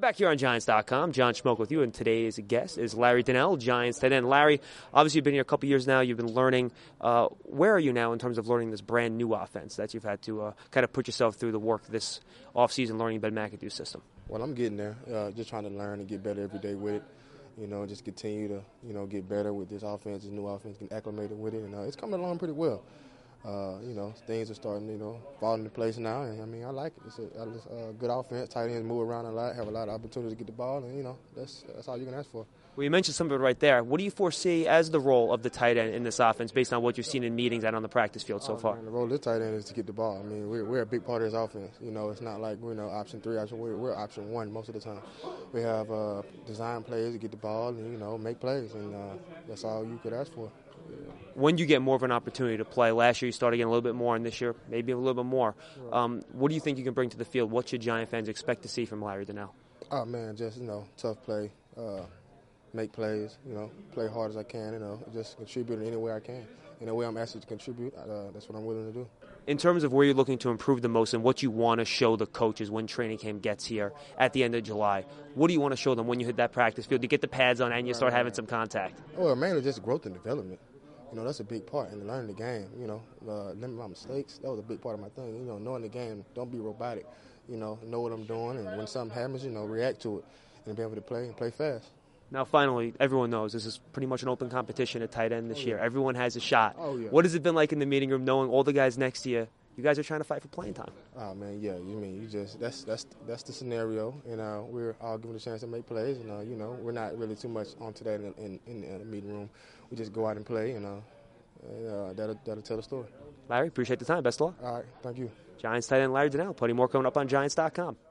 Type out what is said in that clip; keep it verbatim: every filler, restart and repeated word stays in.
We're back here on Giants dot com. John Schmoke with you, and today's guest is Larry Donnell, Giants tight end. Larry, obviously you've been here a couple years now. You've been learning. Uh, where are you now in terms of learning this brand new offense that you've had to uh, kind of put yourself through the work this offseason learning Ben McAdoo's system? Well, I'm getting there. Uh, just trying to learn and get better every day with it. You know, just continue to, you know, get better with this offense, this new offense, get acclimated with it. And uh, it's coming along pretty well. Uh, you know, things are starting, you know, falling into place now. And, I mean, I like it. It's a, it's a good offense. Tight ends move around a lot, have a lot of opportunity to get the ball. And, you know, that's that's all you can ask for. Well, you mentioned some of it right there. What do you foresee as the role of the tight end in this offense based on what you've seen in meetings and on the practice field so oh, far? Man, the role of the tight end is to get the ball. I mean, we're, we're a big part of this offense. You know, it's not like we're, you know, option three, option we're, we're option one most of the time. We have uh, design plays to get the ball and, you know, make plays. And uh, that's all you could ask for. When you get more of an opportunity to play, last year you started getting a little bit more, and this year maybe a little bit more. Um, what do you think you can bring to the field? What should Giant fans expect to see from Larry Donnell? Oh, man, just, you know, tough play, uh, make plays, you know, play hard as I can, you know, just contribute in any way I can. In the way I'm asked to contribute, uh, that's what I'm willing to do. In terms of where you're looking to improve the most and what you want to show the coaches when training camp gets here at the end of July, what do you want to show them when you hit that practice field? You get the pads on and you start having some contact? Well, mainly just growth and development. You know, that's a big part in learning the game. You know, uh, limit my mistakes. That was a big part of my thing. You know, knowing the game, don't be robotic. You know, know what I'm doing, and when something happens, you know, react to it and be able to play and play fast. Now, finally, everyone knows this is pretty much an open competition at tight end this oh, year. Yeah. Everyone has a shot. Oh, yeah. What has it been like in the meeting room knowing all the guys next to you? You guys are trying to fight for playing time. Oh man, yeah. You mean you just that's that's that's the scenario, and uh, we're all given a chance to make plays, and uh, you know, we're not really too much onto that in, in, in, in the meeting room. We just go out and play, and uh, uh, that'll that'll tell the story. Larry, appreciate the time. Best of luck. All right, thank you. Giants tight end Larry Donnell. Plenty more coming up on Giants dot com.